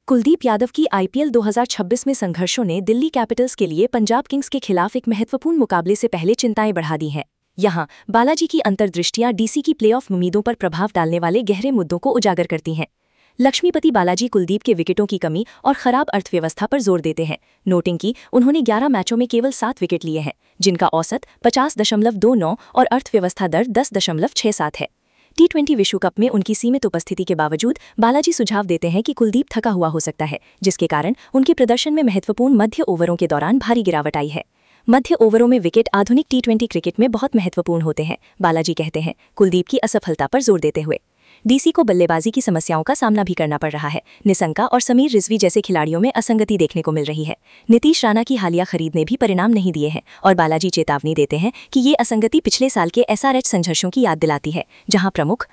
कुलदीप यादव की आईपीएल 2026 में संघर्षों ने दिल्ली कैपिटल्स के लिए पंजाब किंग्स के खिलाफ एक महत्वपूर्ण मुकाबले से पहले चिंताएं बढ़ा दी हैं। यहां बालाजी की अंतर्दृष्टियां डीसी की प्लेऑफ उम्मीदों पर प्रभाव डालने वाले गहरे मुद्दों को उजागर करती हैं। लक्ष्मीपति बालाजी कुलदीप के विकेटों की कमी और खराब अर्थव्यवस्था पर जोर देते हैं, नोटिंग कि उन्होंने 11 मैचों में केवल 7 विकेट लिए हैं, जिनका औसत 50.29 और अर्थव्यवस्था दर 10.67 है। T20 विश्व कप में उनकी सीमित उपस्थिति के बावजूद बालाजी सुझाव देते हैं कि कुलदीप थका हुआ हो सकता है, जिसके कारण उनके प्रदर्शन में महत्वपूर्ण मध्य ओवरों के दौरान भारी गिरावट आई है। मध्य ओवरों में विकेट आधुनिक T20 क्रिकेट में बहुत महत्वपूर्ण होते हैं, बालाजी कहते हैं, कुलदीप की असफलता पर जोर देते हुए। डीसी को बल्लेबाजी की समस्याओं का सामना भी करना पड़ रहा है। निशंका और समीर रिजवी जैसे खिलाड़ियों में असंगति देखने को मिल रही है। नीतीश राणा की हालिया खरीद ने भी परिणाम नहीं दिए हैं और बालाजी चेतावनी देते हैं कि ये असंगति पिछले साल के SRH संघर्षों की याद दिलाती है, जहां प्रमुख